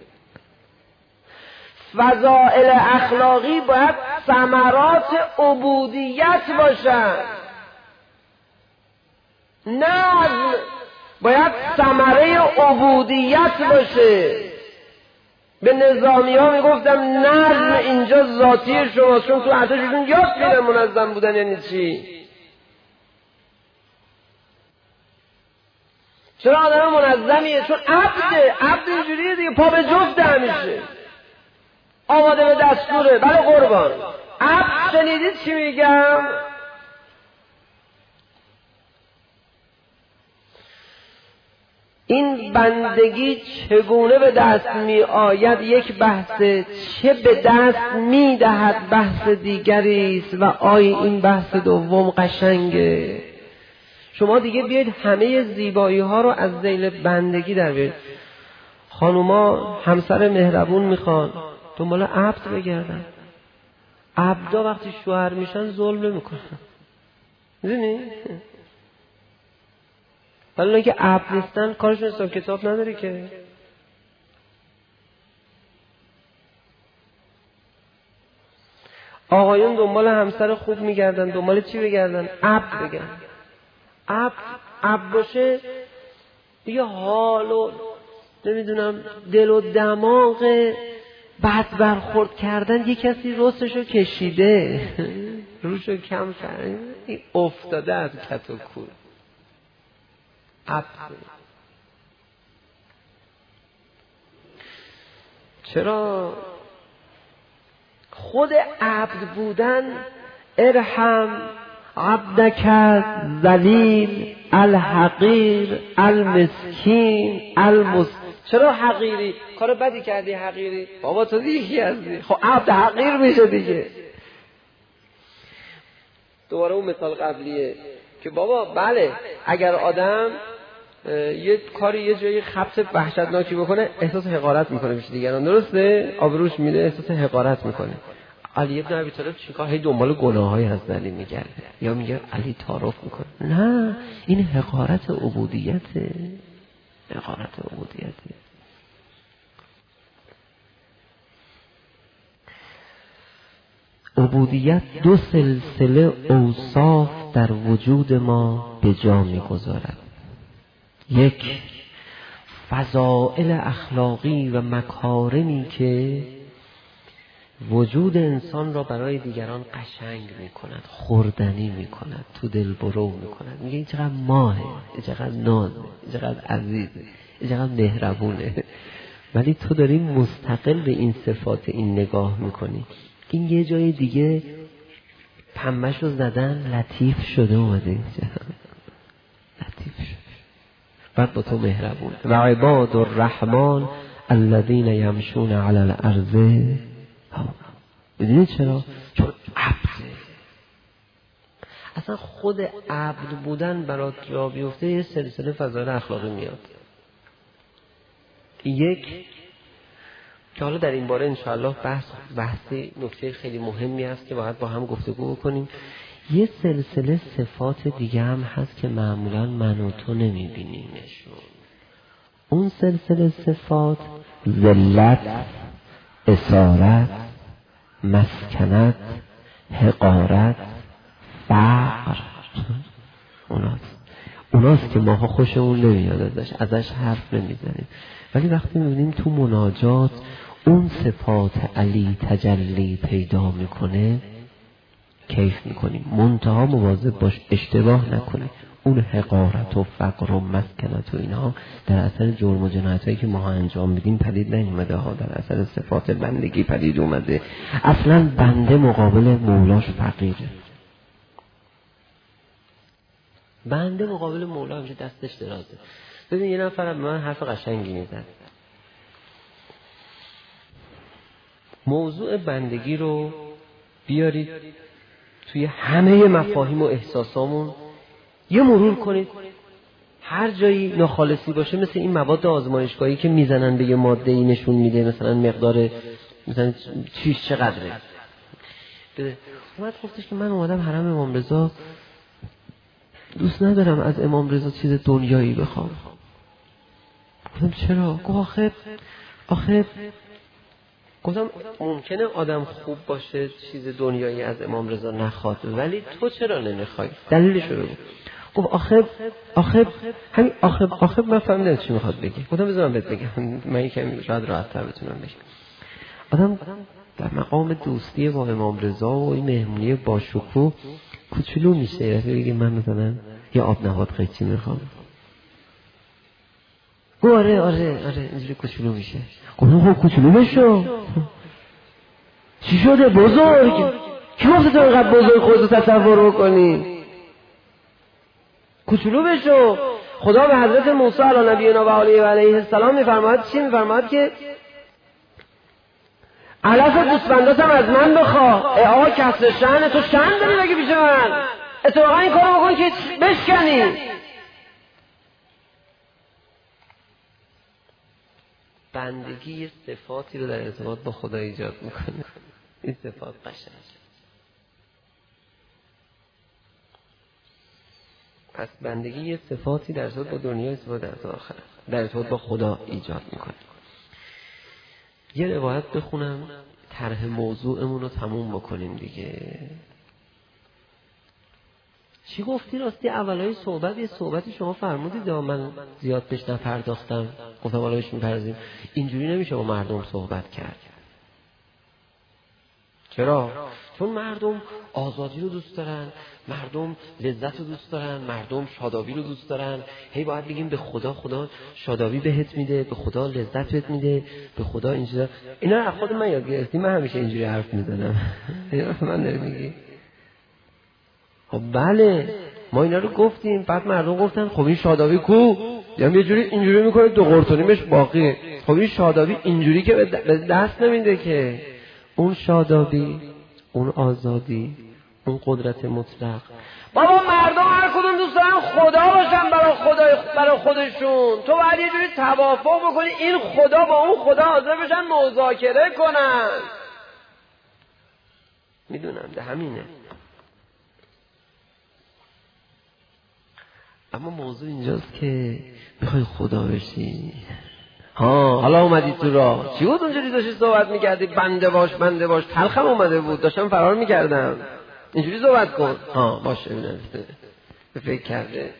فضائل اخلاقی باید ثمرات عبودیت باشن، نظم باید ثمره عبودیت باشه. به نظامی ها میگفتم نظم اینجا ذاتی شماست، چون تو ارتششون یاد میره منظم بودن یعنی چی. چرا آدم منظمیه؟ چون عبده. عبد اینجوریه دیگه، پا به جفت همیشه آماده به دستوره. بله قربان. عبد شنیدید چی میگم؟ این بندگی چگونه به دست می آید یک بحثه، چه به دست می دهد بحث دیگری است. و آی این بحث دوم قشنگه. شما دیگه بیاید همه زیبایی ها رو از ذیل بندگی در بیارید. خانوما همسر مهربون میخوان، دنبال عبد بگردن. عبدا وقتی شوهر میشن ظلم نمیکنن، میدونی؟ ولی که عبد نیستن کارشون حساب کتاب نداره که. آقایون دنبال همسر خوب میگردن، دنبال چی بگردن؟ عبد بگردن. عبد عبد باشه دیگه حال و نمیدونم دل و دماغ بد برخورد کردن. یه کسی رستشو کشیده روشو کم کرده، افتاده از کت و کول. عبد. چرا؟ خود عبد بودن ارحم عبدک ذلیل الحقیر المسکین المس. چرا حقیری؟ کار بدی کردی حقیری؟ بابا تو دیگه هستی، خب عبد حقیر میشه دیگه. دوباره اون مثال قبلیه که بابا بله اگر آدم یه کاری یه جایی خبط وحشتناکی بکنه احساس حقارت میکنه پیش دیگران، درسته؟ آبروش میره، احساس حقارت میکنه. علی ابن ابی طالب چیکار؟ هی دنبال گناههای از علی میگرده یا میگه علی تعارف میکنه. نه، این حقارت عبودیته. حقارت عبودیته. عبودیت دو سلسله اوصاف در وجود ما به جا میگذارد. یک، فضائل اخلاقی و مکارمی که وجود انسان را برای دیگران قشنگ میکند، خوردنی میکند، تو دل برو میکند. میگه این چقدر ماهه، این چقدر نازه، این چقدر عزیزه، این چقدر مهربونه. ولی تو داری مستقل به این صفات این نگاه میکنی. این یه جای دیگه پنبه‌شو زدن لطیف شده اومده اینجا، لطیف شده. بعد با تو مهربون. و عباد الرحمن الذین یمشون علی الارض. میدونی چرا؟ چون عبده. اصلا خود عبد بودن برات جا بیفته یه سلسله فضایل اخلاقی میاد. یک که حالا در این باره انشاءالله بحث بحثی نکته خیلی مهمی است که باید با هم گفتگو بکنیم. یه سلسله صفات دیگه هم هست که معمولا من و تو نمیبینیمشون. اون سلسله صفات ذلت، اسارت، مسکنت، حقارت، فقر، اوناست اوناست که ماها خوشمون نمیاد ازش ازش حرف نمیزنیم. ولی وقتی میبینیم تو مناجات اون صفات علی تجلی پیدا میکنه کیف میکنی. منتها مواظب باش اشتباه نکنی. اون حقارت و فقر و مسکنت و اینها در اثر جرم و جنایت هایی که ما انجام میدیم پدید نیومده ها، در اثر صفات بندگی پدید اومده. اصلا بنده مقابل مولاش فقیره. بنده مقابل مولا همیشه دستش درازه. ببین یه نفر به من حرف قشنگی میزد. موضوع بندگی رو بیارید توی همه مفاهیم و احساسامون یه مرور کنید، هر جایی ناخالصی باشه مثل این مواد آزمایشگاهی که میزنن به یه ماده ای نشون میده مثلا مقدار مثلا چیش چقدره. اومد گفتش که من اومدم حرم امام رضا، دوست ندارم از امام رضا چیز دنیایی بخوام. گفتم چرا؟ گفت آخه آخه گفتم ممکنه آدم خوب باشه چیز دنیایی از امام رضا نخواد، ولی تو چرا نمیخوای؟ دلیلش رو بگو. گفت آخه آخه همین آخه آخه من فهمیدم چی میخواد بگه. گفتم بذار من بهت بگم، من یکم شاید راحت‌تر بتونم بگم. آدم در مقام دوستی با امام رضا و این مهمونی با شکوه کوچولو میشه، یعنی بگه من مثلا یه آب نبات قیچی میخوام. گفت آره آره آره اینجوری کوچولو میشه. گفتم خب کوچولو بشو. چی شده بزرگ؟ کی گفت تو اینقدر بزرگ خودتو تصور بکنی؟ کوچولو بشو. خدا به حضرت موسی علی نبینا و علیه و علیه السلام میفرماید چی میفرماید که علف گوسفنداتم از من بخوا. ای آقا کسر شأن تو شأن داری بگی پیش من، اتفاقا این کارو بکن که بشکنی. بندگی یه صفاتی رو در ارتباط با خدا ایجاد میکنه. این صفات قشنگه. پس بندگی یه صفاتی در ارتباط با دنیا، صفات در ارتباط آخرت، در ارتباط با خدا ایجاد میکنه. یه روایت بخونم طرح موضوعمون رو تموم بکنیم دیگه. چی گفتی راستی اولای صحبت؟ یه صحبتی شما فرمودید من زیاد بهش نپرداختم، گفتم حالا بهش میپردازیم. اینجوری نمیشه با مردم صحبت کرد. چرا؟ چون مردم آزادی رو دوست دارن، مردم لذت رو دوست دارن، مردم شادابی رو دوست دارن. هی باید بگیم به خدا خدا شادابی بهت میده، به خدا لذت بهت میده، به خدا این چیزا. اینا از خود من یاد گرفتم، من همیشه اینجوری حرف میزنم. من نمیگی خب بله ما اینا رو گفتیم، بعد مردم گفتن خب این شادابی کو؟ یعنی یه جوری اینجوری میکنه دو قرطونیمش باقیه. خب این شادابی اینجوری که به دست نمیده که. اون شادابی، اون آزادی، اون قدرت مطلق. بابا مردم هر کدوم دوست دارن خدا باشن برای خدا برای خودشون. تو باید یه جوری توافق بکنی این خدا با اون خدا حاضر بشن مذاکره کنن. میدونم ده همینه. اما موضوع اینجاست که میخوای خدا بشی. ها حالا اومدی تو راه چی بود اونجوری داشتی صحبت میکردی؟ بنده باش بنده باش. تلخم اومده بود داشتم فرار میکردم. اینجوری صحبت کن. ها باشه ببینم به فکر کرده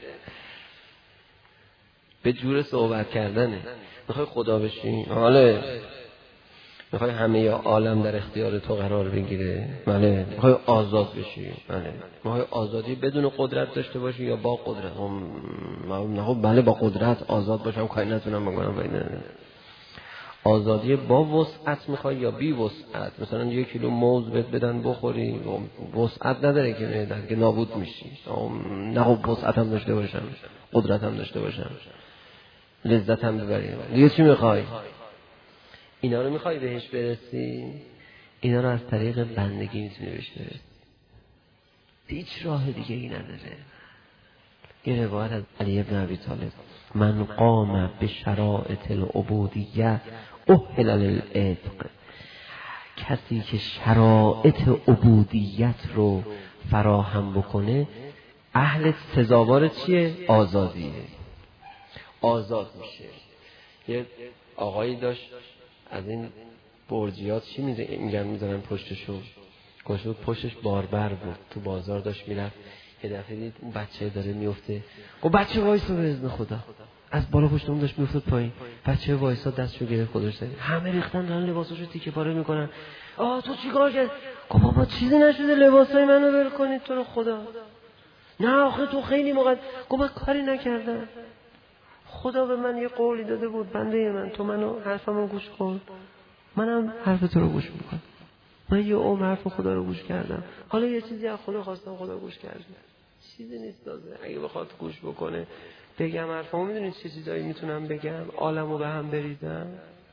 به جور صحبت کردنه. میخوای خدا بشی؟ حالا میخوای همه عالم در اختیار تو قرار بگیره؟ بله. میخوای آزاد بشی؟ بله. میخوای آزادی بدون قدرت داشته باشی یا با قدرت؟ خب بله با قدرت آزاد باشم کاری نتونم بکنم. بله. آزادی با وسعت میخوای یا بی وسعت؟ مثلا یک کیلو موز بهت بدن بخوری وسعت نداره که معدت که نابود میشی. نه خب وسعت هم داشته باشم، قدرت هم داشته باشم، لذت هم ببریم. دیگه چی میخوای؟ اینا رو میخوای بهش برسی؟ اینا رو از طریق بندگی میتونی بهش برسی. هیچ راه دیگه ای نداره. یه روایت از علی ابن ابی طالب: من قام به شرائط العبودیه اهل للعتق. کسی که شرائط عبودیت رو فراهم بکنه اهل سزاوار چیه؟ آزادیه. آزاد میشه. یه آقایی داشت از این برجیات چی میگن میزنن پشتشون، گوشه پشتش باربر بود، تو بازار داشت میرفت، یه دفعه دید اون بچه داره میفته. گفت بچه وایسا به اذن خدا. از بالا پشت اون داشت میافتاد پایین. بچه وایسا دستشو گرفت خودش زد. همه ریختن دارن لباساشو تیکه پاره میکنن. آ تو چیکار کردی؟ گفت بابا چیزی نشده، لباسای منو ول کنید تو رو خدا. نه آخه تو خیلی موقع. گفت من کاری نکردم. خدا به من یه قولی داده بود، بنده من، تو منو حرفمو گوش کن، منم حرف تو رو گوش میکنم. من یه عمر حرف خدا رو گوش کردم، حالا یه چیزی از خدا خواستم، خدا گوش کرد. چیزی نیست دازه. اگه بخواد گوش بکنه بگم حرفمو، میدونید چه چیزایی میتونم بگم عالمو به هم بریزم.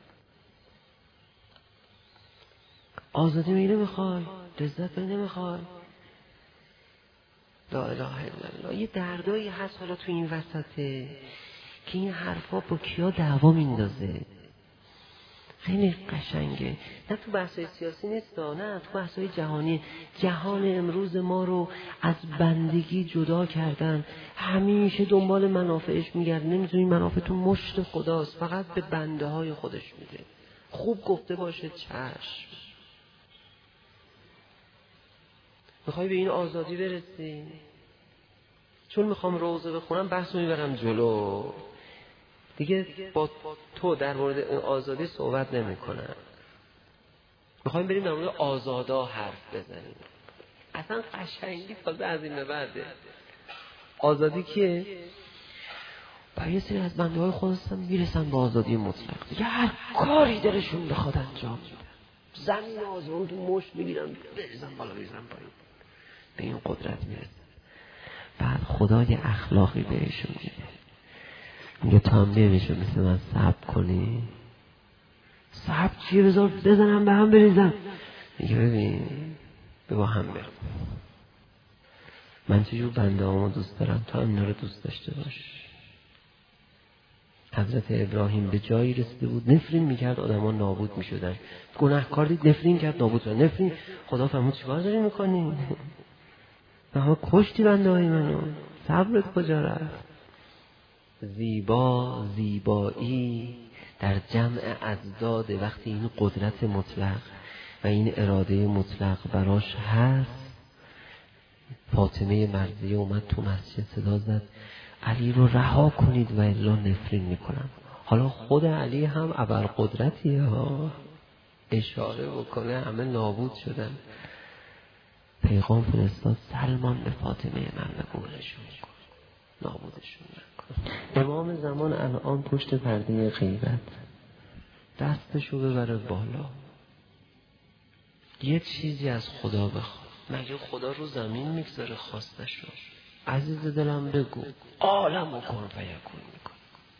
آزادی میگه نمیخوای، لذت بگی نمیخوای. لا اله الا الله. یه دردایی هست حالا تو این وسطه که این حرفا با کیا دعوا میندازه. خیلی قشنگه. نه تو بحثای سیاسی نیست، نه تو بحثای جهانی. جهان امروز ما رو از بندگی جدا کردن، همیشه دنبال منافعش میگرد. نمیتونی منافع تو مشت خداست، فقط به بنده های خودش میده. خوب گفته باشه چشم. میخوای به این آزادی برسی؟ چون میخوام روزه بخونم بحث میبرم جلو دیگه، با تو در مورد آزادی صحبت نمی کنم. میخوایم بریم در مورد آزادا حرف بزنیم. اصلا قشنگی تازه از این بعده. آزادی که برای یه سری از بنده های خودستم میرسن به آزادی مطلق دیگه، هر کاری دلشون بخواد انجام میدن. زمین آزمون تو مشت میگیرن، بریزن بالا بریزن پایین، به این قدرت میرسن. بعد خدا یه اخلاقی بهشون میده، میگه تو هم نمیشه مثل من صبر کنی. صبر چیه؟ بذار بزنم به هم بریزم. میگه ببین با هم برم، من چجور بنده هامو دوست دارم، تو هم اینا رو دوست داشته باش. حضرت ابراهیم به جایی رسیده بود نفرین میکرد آدم ها نابود میشدن. گناهکار دید نفرین کرد نابود شدن. نفرین خدا فرمود چیکار داری میکنی؟ نه کشتی بنده های منو، صبرت کجا رفت؟ زیبا زیبایی در جمع ازداد. وقتی این قدرت مطلق و این اراده مطلق براش هست، فاطمه مرضیه اومد تو مسجد صدا زد علی رو رها کنید و الا نفرین میکنم. حالا خود علی هم ابرقدرتیه ها، اشاره بکنه همه نابود شدن. پیغام فرستاد سلمان به فاطمه من بگوشون کن، نابودشون نکن. امام زمان الان پشت پرده غیبت دستشو ببره بالا، یه چیزی از خدا بخواد. مگه خدا رو زمین میگذاره خواستش رو؟ عزیز دلم بگو عالمو کن فیکون میکن.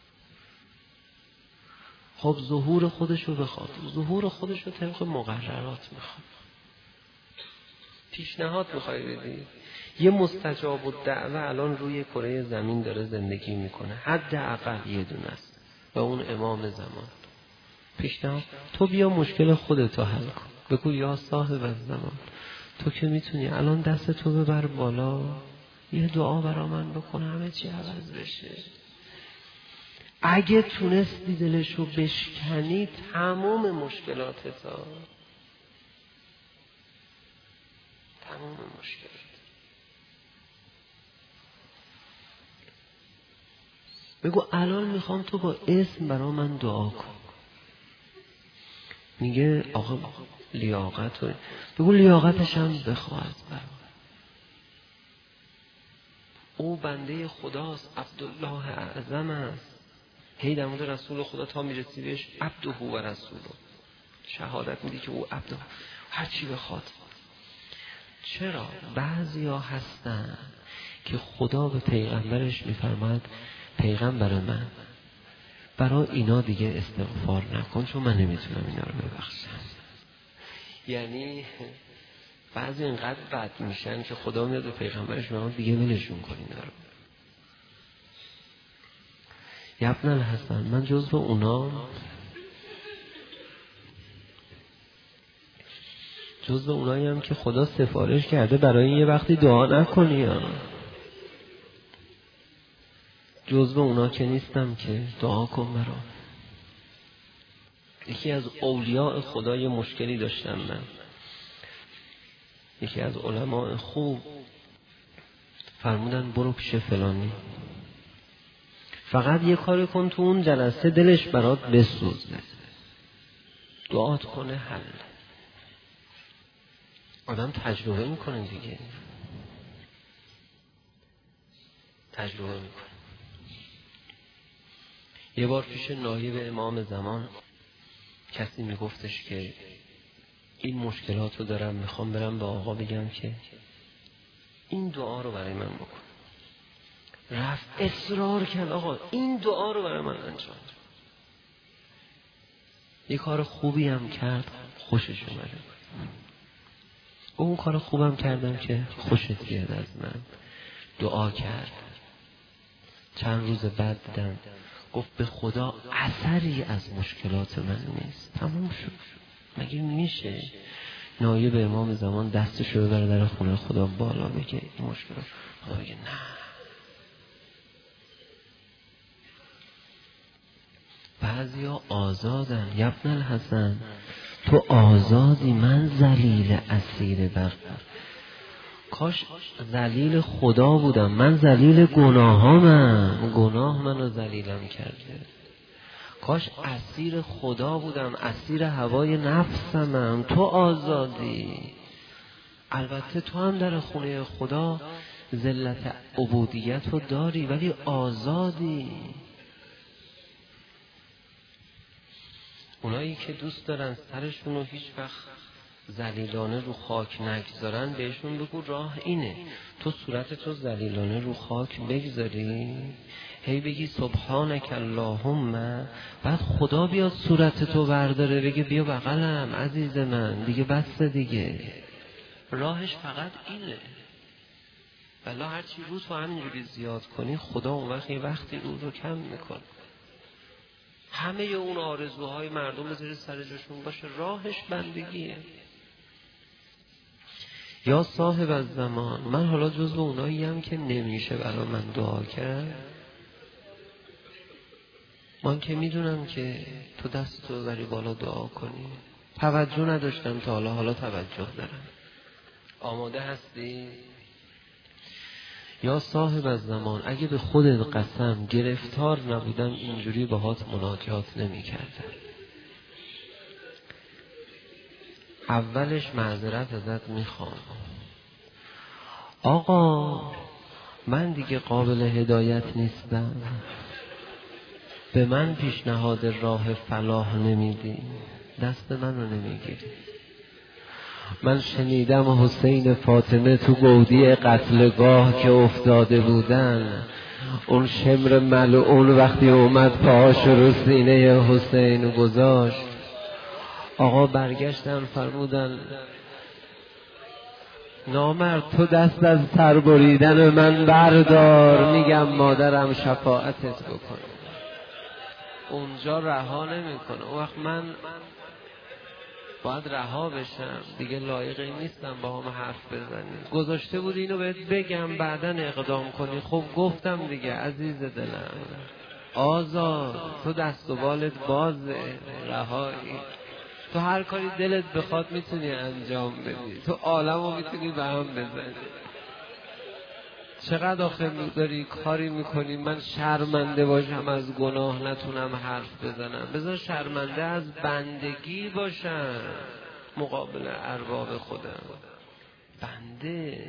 خب ظهور خودشو بخواد، ظهور خودشو طبق مقررات میخواد. پیشنهاد میخوای بدی؟ یه مستجاب الدعوه الان روی کره زمین داره زندگی میکنه، حداقل یه دونه است و اون امام زمان. پیشنهاد تو بیا مشکل خودتو حل کن، بگو یا صاحب الزمان تو که میتونی الان دست تو ببر بالا، یه دعا برا من بکن همه چی عوض بشه. اگه تونستی دلشو بشکنی تمام مشکلات تا تمام مشکلات. بگو الان میخوام تو با اسم برا من دعا کن. میگه آقا لیاقت رو بگو لیاقتش هم بخواد برا. او بنده خداست، عبدالله اعظم است. هی در مورد رسول خدا تا میرسی بهش عبده و رسوله شهادت میدی که او عبده هر چی بخواد. چرا؟ بعضی ها هستن که خدا به پیغمبرش میفرماد پیغمبر من برای اینا دیگه استغفار نکن چون من نمیتونم اینا رو ببخشم. یعنی بعضی اینقدر بد میشن که خدا میاد به پیغمبرش میگه دیگه ولشون کن اینا رو. ابن الحسن من جزو اونا جزو اونایی هم که خدا سفارش کرده برای یه وقتی دعا نکنی ها. جزو اونا که نیستم که دعا کن برا. یکی از اولیاء خدا یه مشکلی داشتم من، یکی از علماء خوب فرمودن برو پیش فلانی. فقط یه کاری کن تو اون جلسه دلش برات بسوزه، دعات کنه حل. آدم تجربه میکنه دیگه، تجربه میکنه. یه بار پیش نایب امام زمان کسی میگفتش که این مشکلات رو دارم، میخوام برم به آقا بگم که این دعا رو برای من بکن. رفت اصرار کرد آقا این دعا رو برای من انجام. یه کار خوبی هم کرد، خوشش اومده. اون کار خوبم کردم که خوشت بیاد از من. دعا کرد. چند روز بعد دیدم گفت به خدا اثری از مشکلات من نیست، تموم شد. مگه میشه نایب امام زمان دستشو ببره در خونه خدا بالا بگه این مشکلات؟ خدا بگه نه. بعضیا آزادن. یبن الحسن تو آزادی، من ذلیل اسیر بر. کاش ذلیل خدا بودم، من ذلیل گناهامم، گناه منو ذلیلم کرده. کاش اسیر خدا بودم، اسیر هوای نفسمم، تو آزادی. البته تو هم در خونه خدا ذلت عبودیت رو داری ولی آزادی. اونایی که دوست دارن سرشون رو هیچ وقت ذلیلانه رو خاک نگذارن بهشون بگو راه اینه، تو صورت تو ذلیلانه رو خاک بگذاری، هی بگی سبحانک اللهم، بعد خدا بیاد صورت تو برداره بگه بیا بغلم عزیز من، دیگه بس دیگه. راهش فقط اینه. والله هرچی رو تو همینجوری زیاد کنی خدا اون وقت یه وقتی رو رو کم میکنه. همه اون آرزوهای مردم بذاری سر جاشون باشه، راهش بندگیه. یا صاحب از زمان، من حالا جزو اونایی هم که نمیشه برای من دعا کرد. من که میدونم که تو دست تو بری بالا دعا کنی. توجه نداشتم تا حالا، حالا توجه دارم. آماده هستی؟ یا صاحب از زمان، اگه به خودت قسم گرفتار نبودم اینجوری باهات مناجات نمی کردم. اولش معذرت ازت میخوام آقا، من دیگه قابل هدایت نیستم، به من پیشنهاد راه فلاح نمیدی، دست منو نمیگیری. من شنیدم حسین فاطمه تو گودی قتلگاه که افتاده بودن، اون شمر ملعون وقتی اومد پاهاش رو سینه حسین گذاشت، آقا برگشتن فرمودن نامرد تو دست از سر بریدن من بردار، میگم مادرم شفاعتت بکنه. اونجا رها نمیکنه. اون وقت من باید رها بشم دیگه، لایقی نیستم با هم حرف بزنی. گذاشته بود اینو بهت بگم بعدن اقدام کنی. خب گفتم دیگه عزیز دلم، آزاد، تو دست و بالت بازه، رهایی. تو هر کاری دلت بخواد میتونی انجام بدی، تو عالمو میتونی به هم بزنی. چقدر آخه داری کاری میکنی من شرمنده باشم از گناه نتونم حرف بزنم؟ بذار شرمنده از بندگی باشم مقابل ارباب خودم. بنده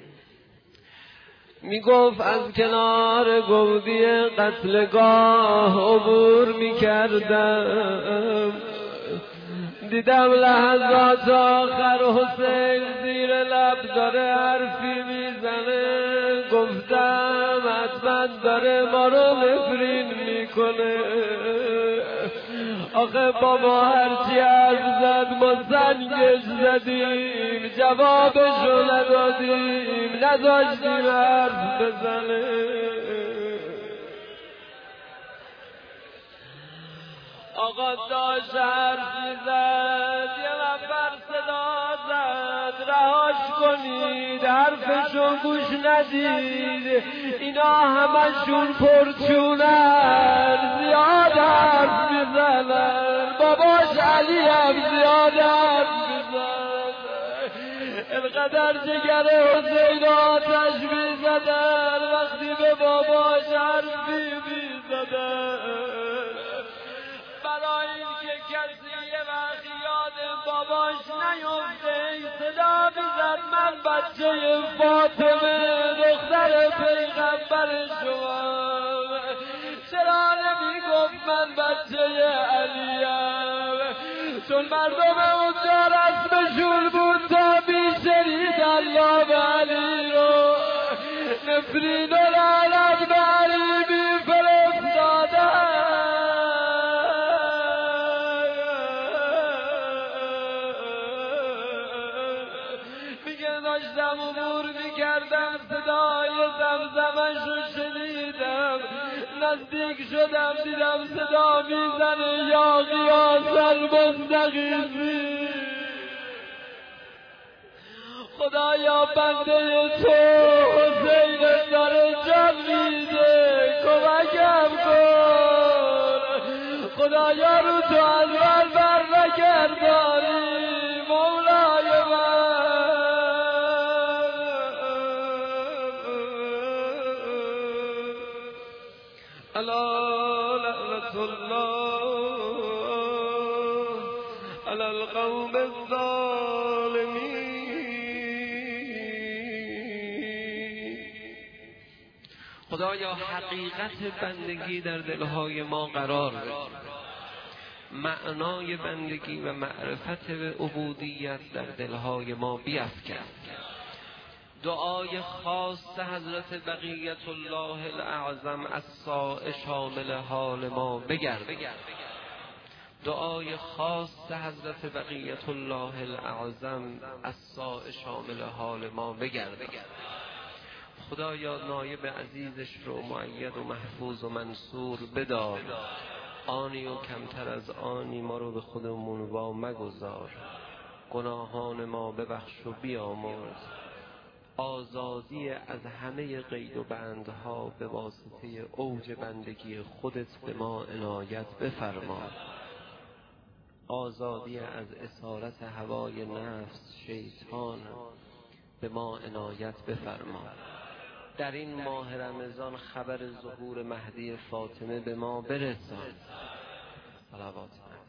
میگفت از کنار گودی قتلگاه عبور میکردم، دیدم لحظات آخر حسین زیر لب داره حرفی میزنه. گفتم حتما داره ما رو نفرین میکنه. آخه بابا هرچی حرف زد ما سنگش زدیم، جوابشو ندادیم، نداشتیم حرف بزنه. آقا داشت حرف میزد، یه نفر صدا زد رهاش کنید، حرفشو گوش ندید، اینا همشون پرچونن، زیاد حرف میزنن، باباش علی هم زیاد حرف میزن. انقدر جگر حسین آتش میزدن وقتی به باباش حرفی میزدن. شده. برای اینکه کسی یه وقت یاد باباش نیفته صدا میزد من بچه فاطمه دختر پیغمبر شما. چرا نمیگفت من بچه علیم؟ چون مردم اونجا رسمشون بود تا بیشترید الله به علی رو نفرین و لعنت به علی میفرستادن. میگه داشتم امور میکردم صدای زمزمش رو شنیدم، نزدیک شدم دیدم صدا میزنه یا غیاث المستغیثین. خدایا بنده تو حسین داره جان میده کمکم کن. خدایا رو تو اول بر نگردانی مولای من. الا لعنت الله علی القوم الظالمین. خدایا حقیقت بندگی در دلهای ما قرار بده، معنای بندگی و معرفت به عبودیت در دلهای ما بیفکن. دعای خاص حضرت بقیت الله الاعظم الساء شامل حال ما بگرد. دعای خاص حضرت بقیت الله الاعظم الساء شامل حال ما بگرد. خدایا نایب عزیزش رو مؤید و محفوظ و منصور بدار، آنی و کمتر از آنی ما رو به خودمون وا مگذار، گناهان ما ببخش و بیامرز، آزادی از همه قید و بندها به واسطه اوج بندگی خودت به ما عنایت بفرما، آزادی از اسارت هوای نفس شیطان به ما عنایت بفرما. در این ماه رمضان خبر ظهور مهدی فاطمه به ما برسان. صلوات.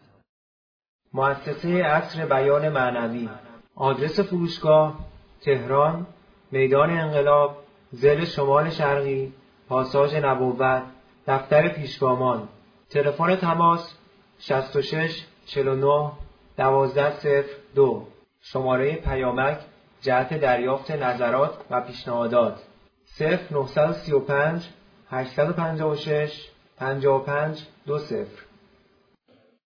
مؤسسه عصر بیان معنوی. آدرس فروشگاه تهران، میدان انقلاب، ضلع شمال شرقی، پاساژ نبوت، دفتر پیشگامان. تلفن تماس شصت و شش چهل و نه دوازده صفر دو. شماره پیامک جهت دریافت نظرات و پیشنهادات صفر نه سه پنج هشت پنج شش پنج پنج دو صفر.